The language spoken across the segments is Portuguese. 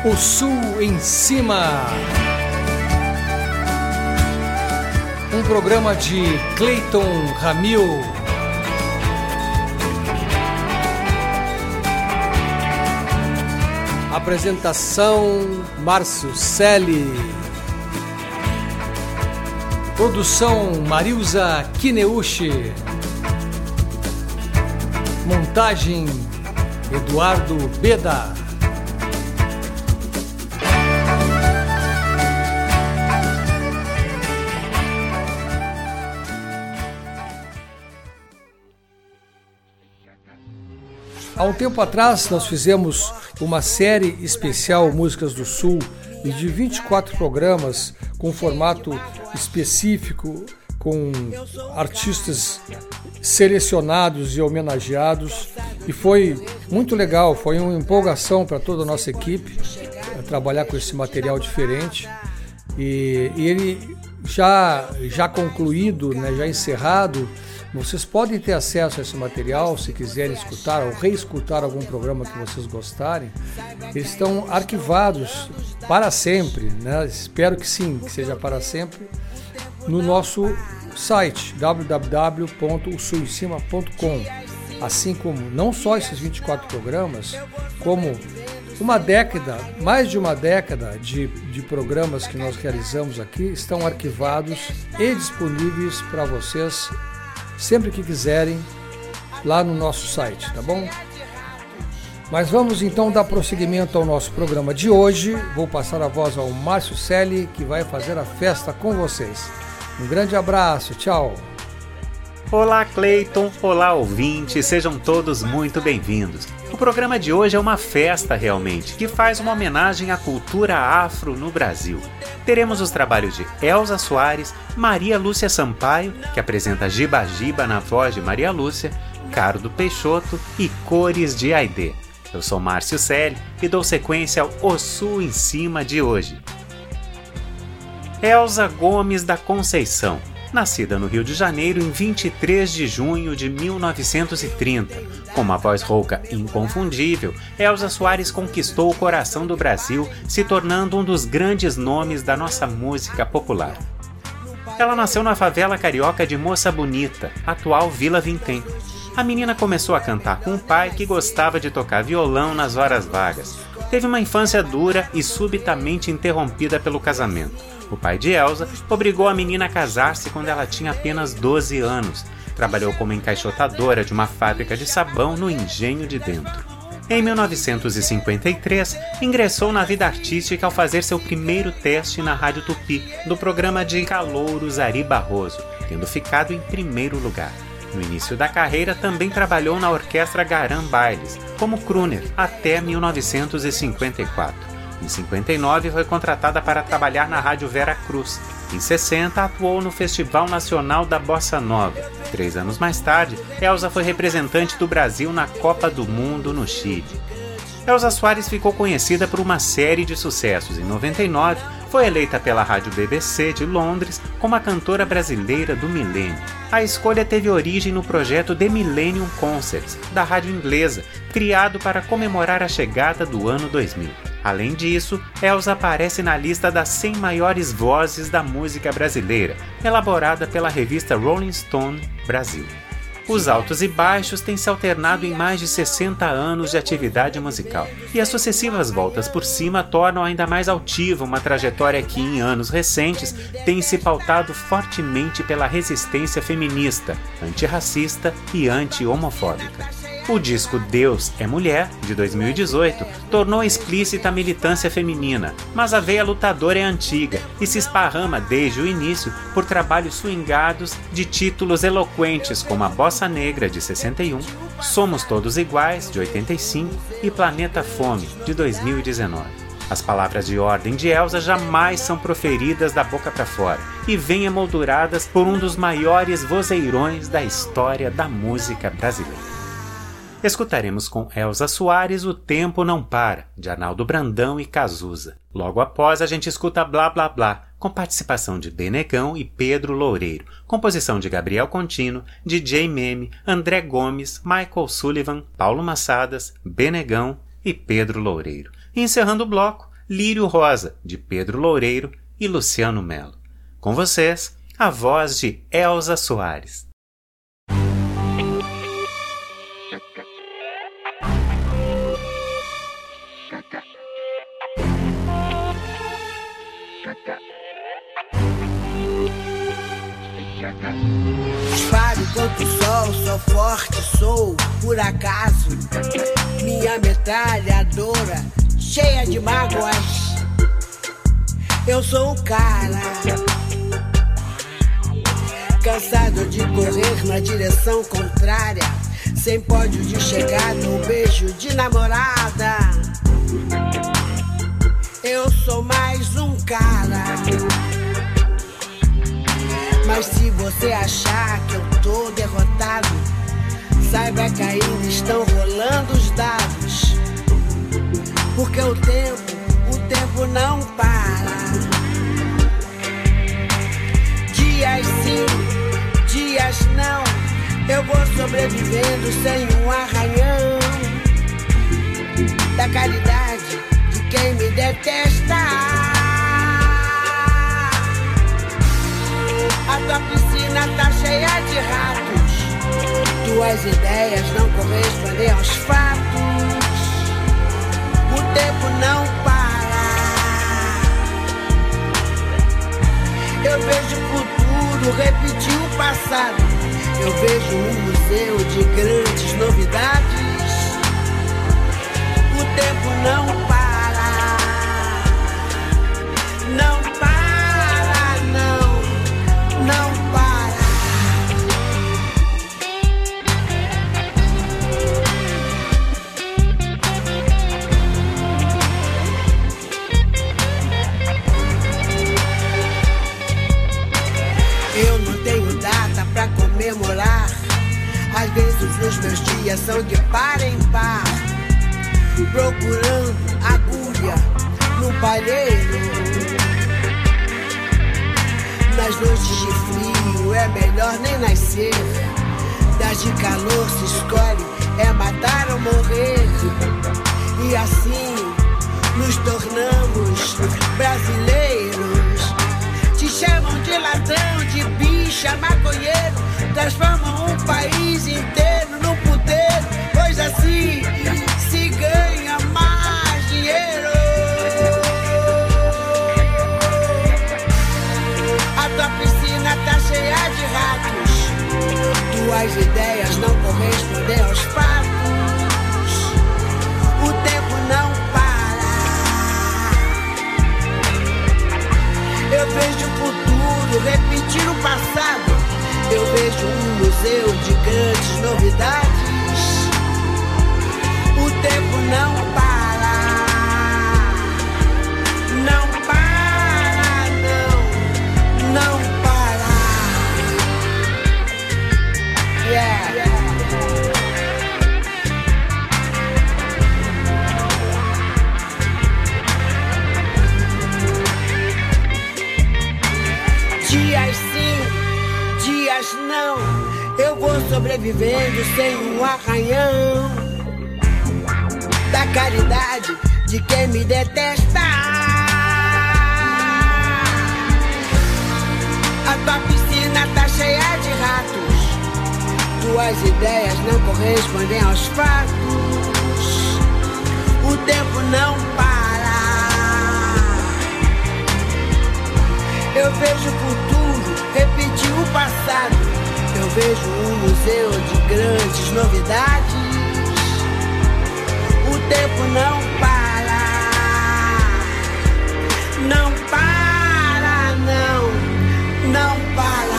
O Sul em Cima. Um programa de Cleiton Ramil. Apresentação Márcio Selle. Produção Marilza Kineuchi. Montagem Eduardo Beda. Há um tempo atrás nós fizemos uma série especial Músicas do Sul de 24 programas com formato específico, com artistas selecionados e homenageados, e foi muito legal, foi uma empolgação para toda a nossa equipe trabalhar com esse material diferente, e ele já concluído, né, já encerrado. Vocês podem ter acesso a esse material se quiserem escutar ou reescutar algum programa que vocês gostarem. Eles estão arquivados para sempre, né? Espero que sim, que seja para sempre, no nosso site www.osulemcima.com. Assim como não só esses 24 programas, como uma década, mais de uma década de programas que nós realizamos aqui estão arquivados e disponíveis para vocês sempre que quiserem, lá no nosso site, tá bom? Mas vamos então dar prosseguimento ao nosso programa de hoje. Vou passar a voz ao Márcio Selle, que vai fazer a festa com vocês. Um grande abraço, tchau! Olá, Cleiton! Olá, ouvintes! Sejam todos muito bem-vindos. O programa de hoje é uma festa realmente, que faz uma homenagem à cultura afro no Brasil. Teremos os trabalhos de Elza Soares, Maria Lúcia Sampaio, que apresenta Giba Giba na voz de Maria Lúcia, Cardo Peixoto e cores de Aidê. Eu sou Márcio Selle e dou sequência ao O Sul em Cima de hoje. Elza Gomes da Conceição. Nascida no Rio de Janeiro em 23 de junho de 1930, com uma voz rouca inconfundível, Elza Soares conquistou o coração do Brasil, se tornando um dos grandes nomes da nossa música popular. Ela nasceu na favela carioca de Moça Bonita, atual Vila Vintém. A menina começou a cantar com o pai, que gostava de tocar violão nas horas vagas. Teve uma infância dura e subitamente interrompida pelo casamento. O pai de Elza obrigou a menina a casar-se quando ela tinha apenas 12 anos. Trabalhou como encaixotadora de uma fábrica de sabão no Engenho de Dentro. Em 1953, ingressou na vida artística ao fazer seu primeiro teste na Rádio Tupi, do programa de calouros Ari Barroso, tendo ficado em primeiro lugar. No início da carreira, também trabalhou na Orquestra Garan Bailes, como crooner, até 1954. Em 59, foi contratada para trabalhar na Rádio Vera Cruz. Em 60, atuou no Festival Nacional da Bossa Nova. 3 anos mais tarde, Elza foi representante do Brasil na Copa do Mundo no Chile. Elza Soares ficou conhecida por uma série de sucessos. Em 99, foi eleita pela Rádio BBC de Londres como a cantora brasileira do milênio. A escolha teve origem no projeto The Millennium Concerts, da rádio inglesa, criado para comemorar a chegada do ano 2000. Além disso, Elza aparece na lista das 100 maiores vozes da música brasileira, elaborada pela revista Rolling Stone Brasil. Os altos e baixos têm se alternado em mais de 60 anos de atividade musical, e as sucessivas voltas por cima tornam ainda mais altiva uma trajetória que, em anos recentes, tem se pautado fortemente pela resistência feminista, antirracista e anti-homofóbica. O disco Deus é Mulher, de 2018, tornou explícita a militância feminina, mas a veia lutadora é antiga e se esparrama desde o início por trabalhos swingados de títulos eloquentes como A Bossa Negra, de 61, Somos Todos Iguais, de 85 e Planeta Fome, de 2019. As palavras de ordem de Elza jamais são proferidas da boca para fora e vêm emolduradas por um dos maiores vozeirões da história da música brasileira. Escutaremos com Elza Soares O Tempo Não Para, de Arnaldo Brandão e Cazuza. Logo após, a gente escuta Blá Blá Blá, com participação de Benegão e Pedro Loureiro, composição de Gabriel Contino, DJ Meme, André Gomes, Michael Sullivan, Paulo Massadas, Benegão e Pedro Loureiro. E encerrando o bloco, Lírio Rosa, de Pedro Loureiro e Luciano Melo. Com vocês, a voz de Elza Soares. Disparo contra o sol, sou forte, sou por acaso. Minha metralhadora cheia de mágoas. Eu sou o cara cansado de correr na direção contrária, sem pódio de chegada ou beijo de namorada. Eu sou mais um cara. Mas se você achar que eu tô derrotado, saiba que ainda estão rolando os dados. Porque o tempo não para. Dias sim, dias não, eu vou sobrevivendo sem um arranhão da caridade de quem me detesta. A tua piscina tá cheia de ratos. Tuas ideias não correspondem aos fatos. O tempo não para. Eu vejo o futuro repetir o passado. Eu vejo um museu de grandes novidades. O tempo não para. Não para, não. Não para. Eu não tenho data pra comemorar. Às vezes os meus dias são de par em par, procurando agulha no palheiro. Nas noites de frio é melhor nem nascer. Das de calor se escolhe, é matar ou morrer. E assim nos tornamos brasileiros. Te chamam de ladrão, de bicha, maconheiro. Transformam um país inteiro num puteiro. Pois assim se ganha mais dinheiro. A tua piscina tá cheia de ratos. Tuas ideias não correspondem aos fatos. O tempo não para. Eu vejo o futuro repetir o passado. Eu vejo um museu de grandes novidades. O tempo não para. Não para, não. Não para. Yeah. Dias sim, dias não, eu vou sobrevivendo sem um arranhão da caridade de quem me detesta. A tua piscina tá cheia de ratos. Tuas ideias não correspondem aos fatos. O tempo não para. Eu vejo o futuro repetir o passado. Eu vejo um museu de grandes novidades. O tempo não para. Não para, não. Não para.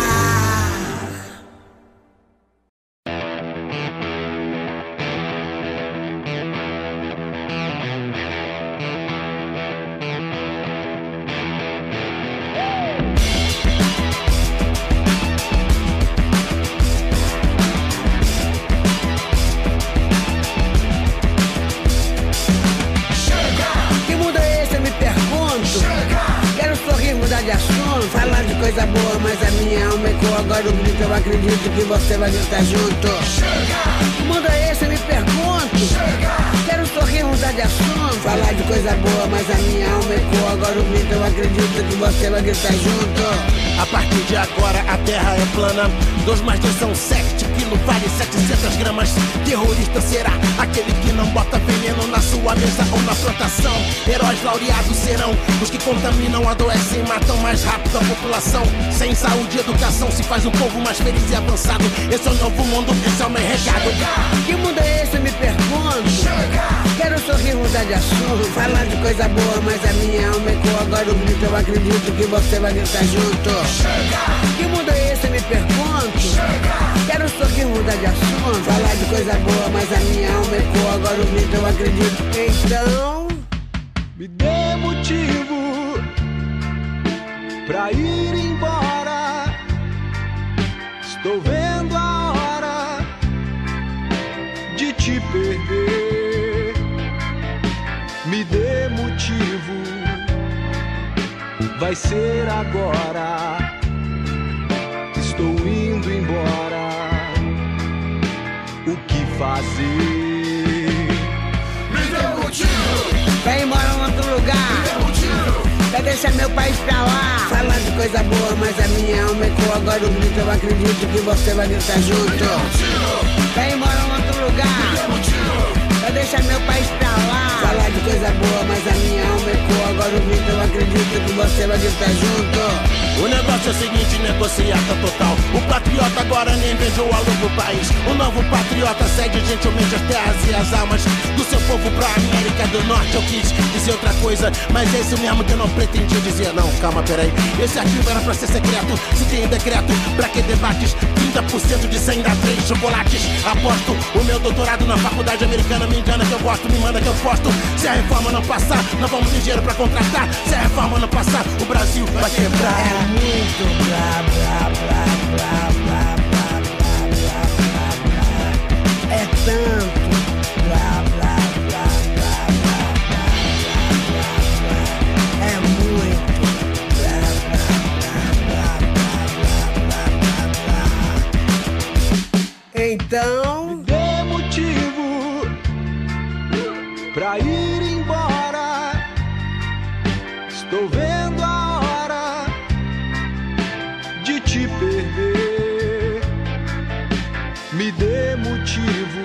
De assunto, falar de coisa boa, mas a minha alma ecoa. Agora o grito, eu acredito que você vai gritar junto. Que mundo é esse, eu me pergunto. Quero sorrir, mudar de assunto, falar de coisa boa, mas a minha alma ecoa, agora o grito eu acredito que você vai gritar junto. A partir de agora a terra é plana. 2 mais 2 são 7, quilo vale 700 gramas. Terrorista será aquele que não bota veneno na sua mesa ou na plantação. Heróis laureados serão os que contaminam, adoecem e matam mais rápido a população. Sem saúde e educação se faz um povo mais feliz e avançado. Esse é o novo mundo, esse é o meu recado. Que mundo é esse, eu me pergunto. Quero sorrir, mudar de assunto, falar de coisa boa, mas a minha alma ecoa, agora o grito eu acredito que você vai gritar junto. Que mundo é esse, eu me pergunto. Quero sorrir, mudar de assunto, falar de coisa boa, mas a minha alma ecoa, agora o grito eu acredito. Então me dê motivo pra ir embora. Estou vendo a hora de te perder. Me dê motivo, vai ser agora. Estou indo embora. O que fazer? Me dê motivo, vai embora em outro lugar. me dê motivo. Vai deixar meu país pra lá. Falar de coisa boa, mas a minha alma ecoa, agora o grito eu acredito que você vai gritar junto. Vai embora em outro lugar. Vai deixar meu país pra lá. Falar de coisa boa, mas a minha alma ecoa, agora o grito eu acredito que você vai gritar junto. O negócio é o seguinte, negociata total. O patriota agora nem vende o aluno do país. O novo patriota cede gentilmente as terras e as almas do seu povo pra América do Norte. Eu quis dizer outra coisa, mas é isso mesmo que eu não pretendia dizer. Não, calma, peraí. Esse arquivo era pra ser secreto. Se tem decreto, pra que debates? 30% de 100 dá 3 chocolates. Aposto o meu doutorado na faculdade americana. Me engana que eu gosto, me manda que eu posto. Se a reforma não passar, não vamos ter dinheiro pra contratar. Se a reforma não passar, o Brasil vai quebrar. É muito blá blá blá blá blá blá blá blá blá. É tanto blá blá blá blá blá blá blá. É muito blá blá blá blá blá blá blá blá. Então me dê motivo pra ir embora. Estou vendo a hora de te perder. Me dê motivo,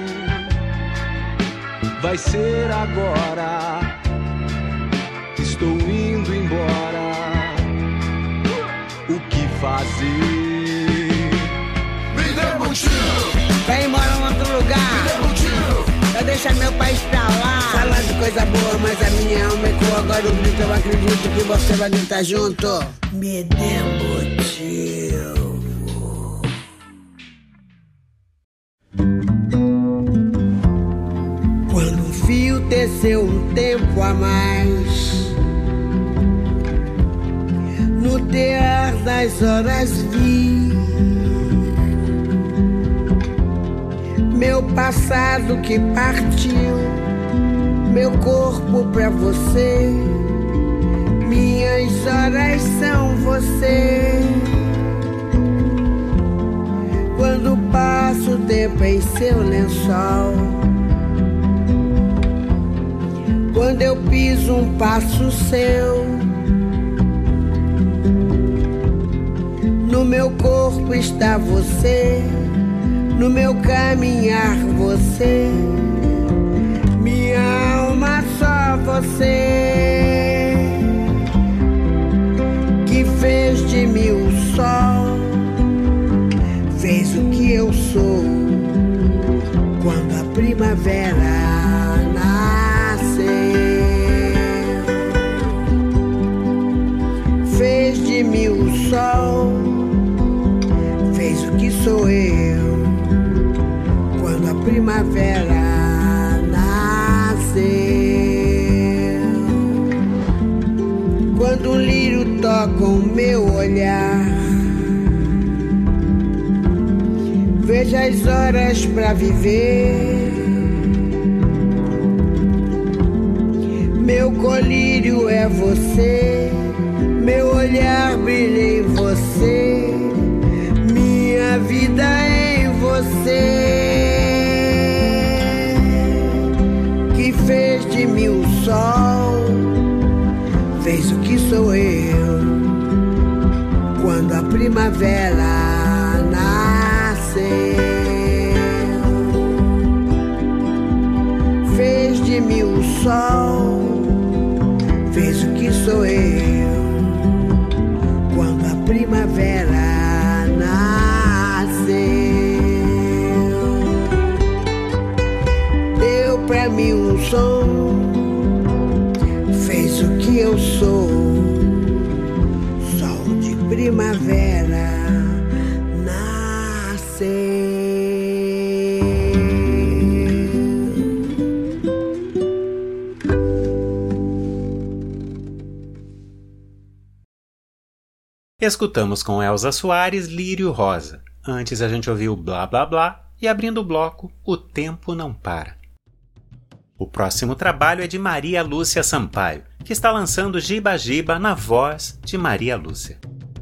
vai ser agora. Estou indo embora. O que fazer? Me dê motivo, vai embora em outro lugar. me dê motivo. Vai deixar meu país pra lá. Falar de coisa boa, mas a minha alma ecoa, agora o grito eu acredito que você vai gritar junto. Me dê motivo. Quando o fio teceu um tempo a mais, no tear das horas vi meu passado que partiu, meu corpo pra você, minhas horas são você. Quando passo o tempo em seu lençol, quando eu piso um passo seu, no meu corpo está você, no meu caminhar você, minha alma só você, que fez de mim o sol, fez o que eu sou, quando a primavera nasceu, fez de mim o sol, fez o que sou eu, quando a primavera nasceu. Quando um lírio toca o meu olhar, vejo as horas pra viver. Meu colírio é você, meu olhar brilha em você, minha vida é em você, que fez de mim o sol, fez o que sou eu. Quando a primavera nasceu, fez de mim o sol, fez o que sou eu. Quando a primavera nasceu, deu pra mim um som, fez o que eu sou. Sol de primavera nasceu. Escutamos com Elza Soares Lírio Rosa. Antes a gente ouviu Blá Blá Blá e abrindo o bloco O Tempo Não Para. O próximo trabalho é de Maria Lúcia Sampaio, que está lançando Giba Giba na voz de Maria Lúcia.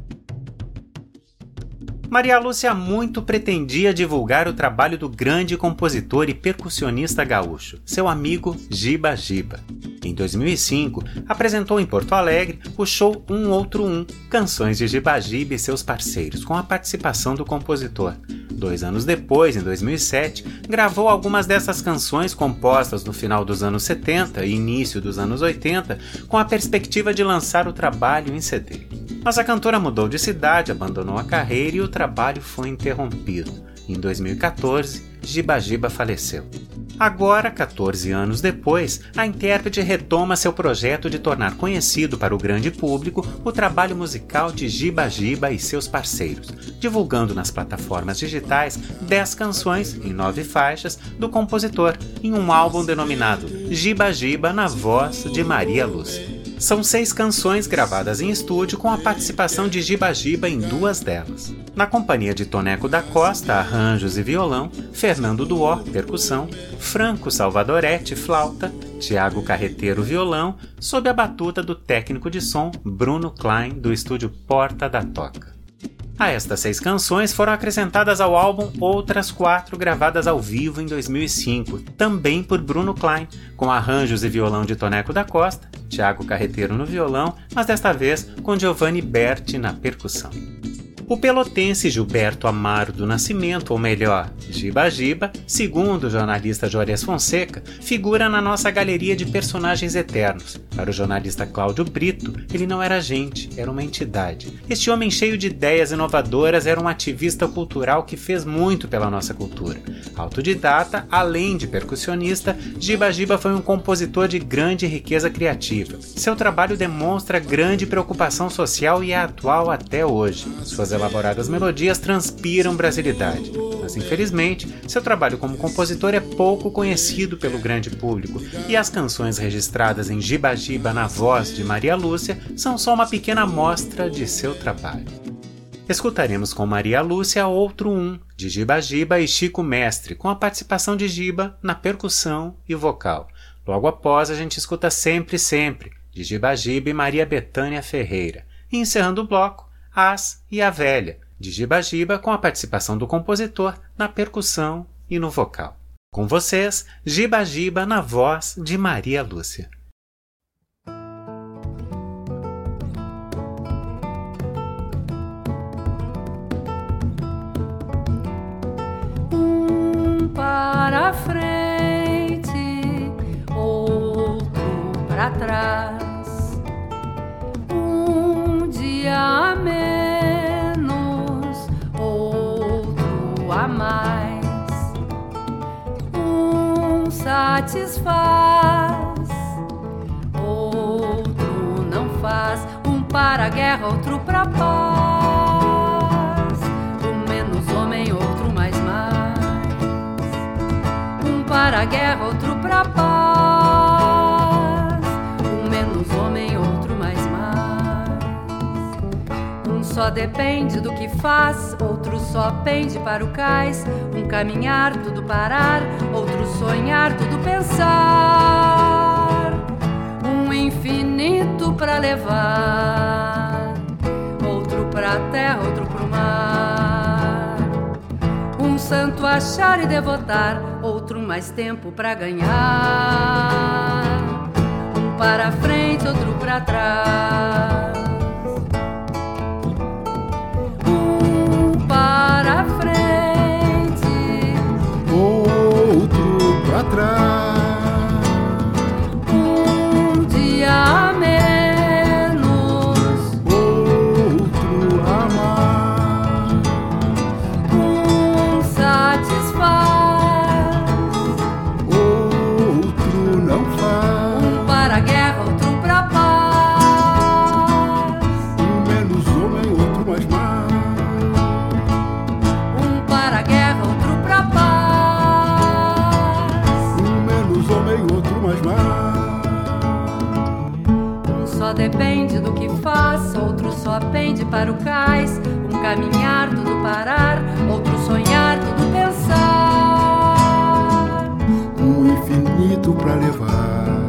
Maria Lúcia muito pretendia divulgar o trabalho do grande compositor e percussionista gaúcho, seu amigo Giba Giba. Em 2005, apresentou em Porto Alegre o show Um Outro Um, canções de Giba Giba e seus parceiros, com a participação do compositor. 2 anos depois, em 2007, gravou algumas dessas canções compostas no final dos anos 70 e início dos anos 80, com a perspectiva de lançar o trabalho em CD. Mas a cantora mudou de cidade, abandonou a carreira e o trabalho foi interrompido. Em 2014, Giba Giba faleceu. Agora, 14 anos depois, a intérprete retoma seu projeto de tornar conhecido para o grande público o trabalho musical de Giba Giba e seus parceiros, divulgando nas plataformas digitais 10 canções, em 9 faixas, do compositor, em um álbum denominado Giba Giba na voz de Maria Lúcia. São 6 canções gravadas em estúdio com a participação de Giba Giba em 2 delas. Na companhia de Toneco da Costa, arranjos e violão, Fernando Duó, percussão, Franco Salvadoretti, flauta, Tiago Carreteiro, violão, sob a batuta do técnico de som Bruno Klein, do estúdio Porta da Toca. A estas 6 canções foram acrescentadas ao álbum outras 4 gravadas ao vivo em 2005, também por Bruno Klein, com arranjos e violão de Toneco da Costa, Tiago Carreteiro no violão, mas desta vez com Giovanni Berti na percussão. O pelotense Gilberto Amaro do Nascimento, ou melhor, Giba Giba, segundo o jornalista Juarez Fonseca, figura na nossa galeria de personagens eternos. Para o jornalista Cláudio Brito, ele não era gente, era uma entidade. Este homem cheio de ideias inovadoras era um ativista cultural que fez muito pela nossa cultura. Autodidata, além de percussionista, Giba Giba foi um compositor de grande riqueza criativa. Seu trabalho demonstra grande preocupação social e é atual até hoje. Suas elaboradas melodias transpiram brasilidade, mas infelizmente seu trabalho como compositor é pouco conhecido pelo grande público e as canções registradas em Giba Giba na voz de Maria Lúcia são só uma pequena amostra de seu trabalho. Escutaremos com Maria Lúcia Outro Um, de Giba Giba e Chico Mestre, com a participação de Giba na percussão e vocal. Logo após a gente escuta Sempre Sempre, de Giba Giba e Maria Bethânia Ferreira. E encerrando o bloco, As e a Velha, de Giba Giba, com a participação do compositor na percussão e no vocal. Com vocês, Giba Giba na voz de Maria Lúcia. Para frente, outro para trás. Dia a menos, outro a mais. Um satisfaz, outro não faz. Um para a guerra, outro pra paz. Um menos homem, outro mais. Um para a guerra, outro pra paz. Um menos homem, outro mais. Só depende do que faz, outro só pende para o cais. Um caminhar, tudo parar, outro sonhar, tudo pensar. Um infinito pra levar, outro pra terra, outro pro mar. Um santo achar e devotar, outro mais tempo pra ganhar. Um para frente, outro pra trás. depende do que faz, outro só pende para o cais. Um caminhar, tudo parar, outro sonhar, tudo pensar. Um infinito pra levar,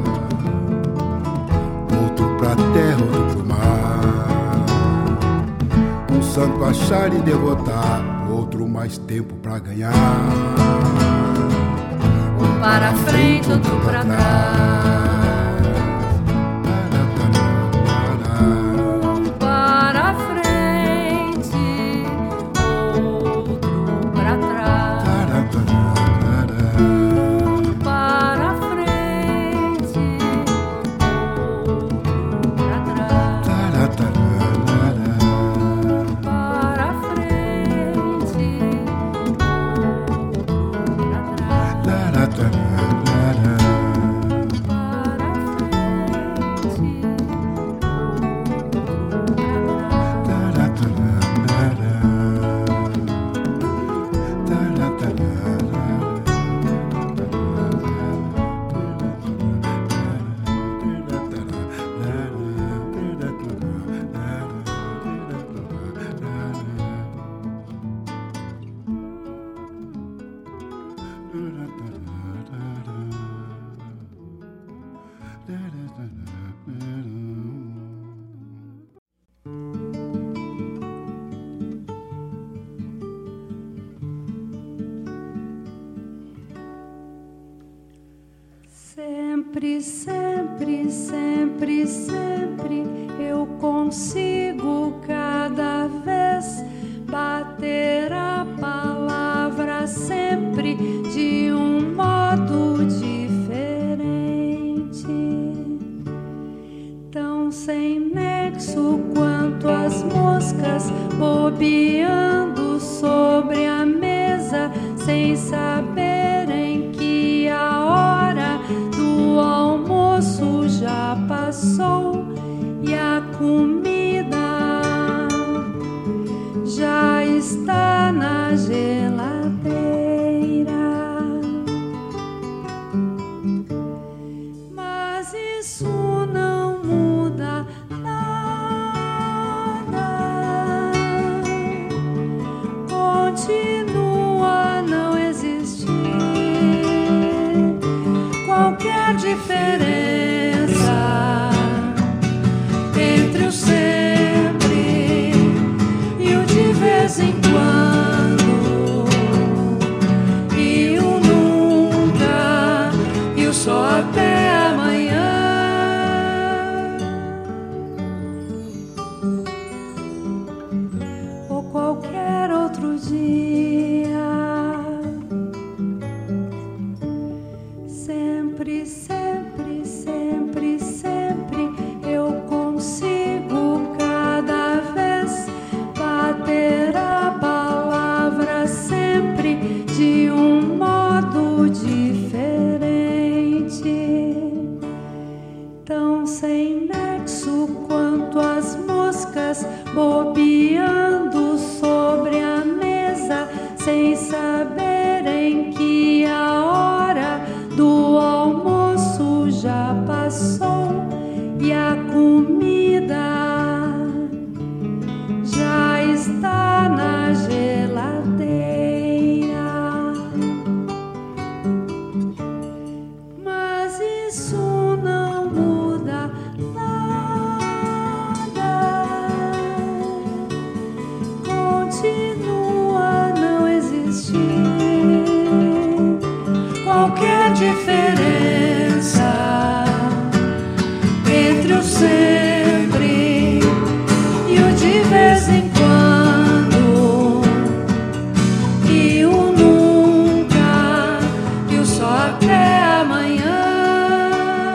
outro pra terra, outro pro mar. Um santo achar e devotar, outro mais tempo pra ganhar. Um para frente, outro pra trás. Sempre, sempre, sempre, sempre eu consigo cada vez bater a palavra sempre de um modo diferente, tão sem nexo quanto as moscas bobeando sobre a mesa sem saberem que a hora do almoço já passou e a comida já está na geladeira. Mas isso não muda nada, continua a não existir qualquer diferença entre o sempre e o de vez em quando, e o nunca, e o só até amanhã. Ou qualquer outro dia. Sempre, sempre, sempre, sempre eu consigo cada vez bater a palavra sempre de um modo diferente, tão sem nexo quanto as moscas bobeando sobre a mesa sem saberem que a hora do almoço já passou e a comida já está na geladeira. Mas isso não muda nada, continua a não existir qualquer diferença entre o sempre e o de vez em quando, e o nunca, e o só até amanhã.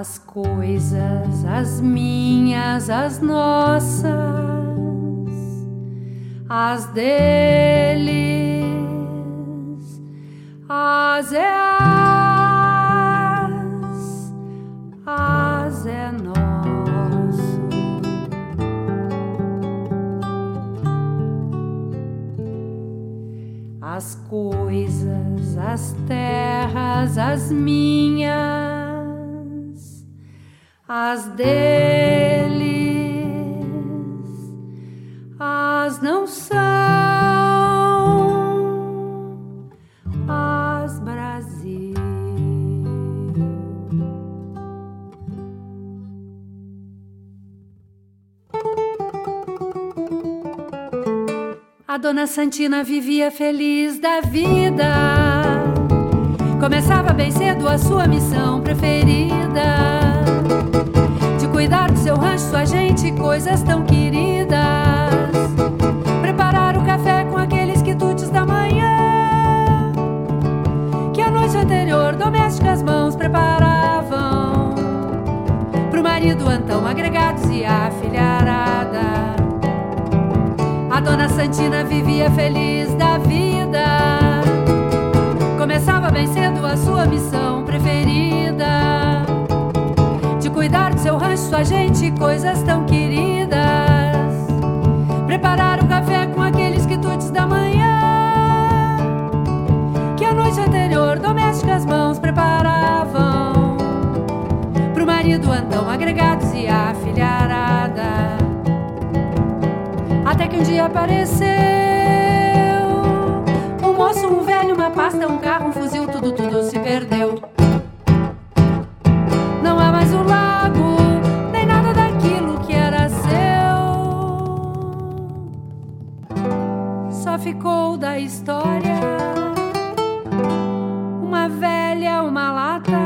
As coisas, as minhas, as nossas, as deles, as é nosso. As coisas, as terras, as minhas, as deles, as não são, as Brasil. A dona Santina vivia feliz da vida. Começava bem cedo a sua missão preferida, de cuidar do seu rancho, sua gente, coisas tão queridas. Preparar o café com aqueles quitutes da manhã, que a noite anterior domésticas mãos preparavam pro marido Antão, agregados e a filharada. A dona Santina vivia feliz da vida. Começava bem cedo a sua missão preferida, de cuidar do seu rancho, sua gente, coisas tão queridas. Preparar o café com aqueles quitutes da manhã, que a noite anterior domésticas mãos preparavam pro marido Antão, agregados e a filharada. Até que um dia apareceu um moço, um velho, uma pasta, um carro, um fuzil, tudo se perdeu. Não há mais o lago, nem nada daquilo que era seu. Só ficou da história uma velha, uma lata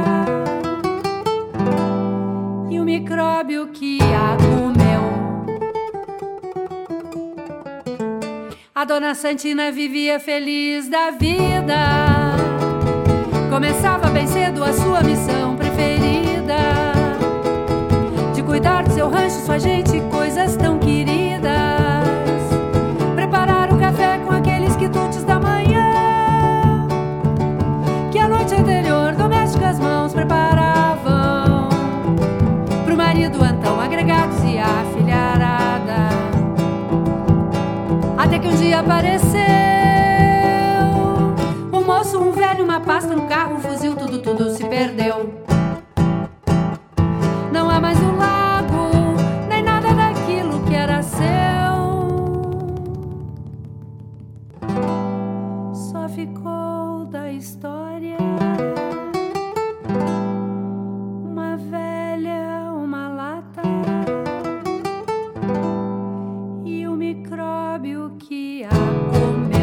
e um micróbio que a comeu. A dona Santina vivia feliz da vida. Começava bem cedo a sua missão preferida, de cuidar do seu rancho, sua gente, coisas tão queridas. Preparar o café com aqueles quitutes da manhã, que a noite anterior domésticas mãos preparavam pro marido Antão, agregados e a filharada. Até que um dia apareceu um moço, um velho, uma pasta, um carro, um fuzil, tudo se perdeu. Não há mais um lago, nem nada daquilo que era seu. Só ficou da história uma velha, uma lata e o micróbio que a comeu.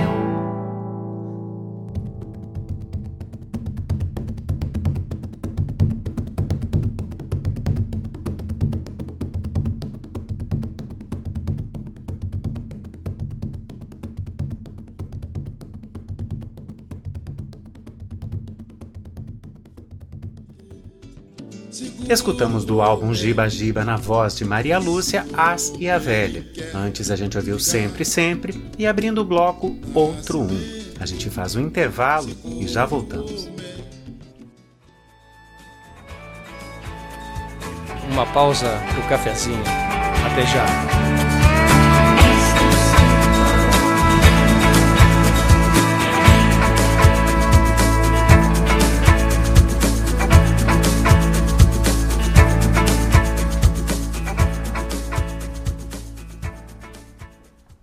Escutamos do álbum Giba Giba, na voz de Maria Lúcia, As e a Velha. Antes a gente ouviu Sempre Sempre e, abrindo o bloco, Outro Um. A gente faz um intervalo e já voltamos. Uma pausa pro cafezinho. Até já.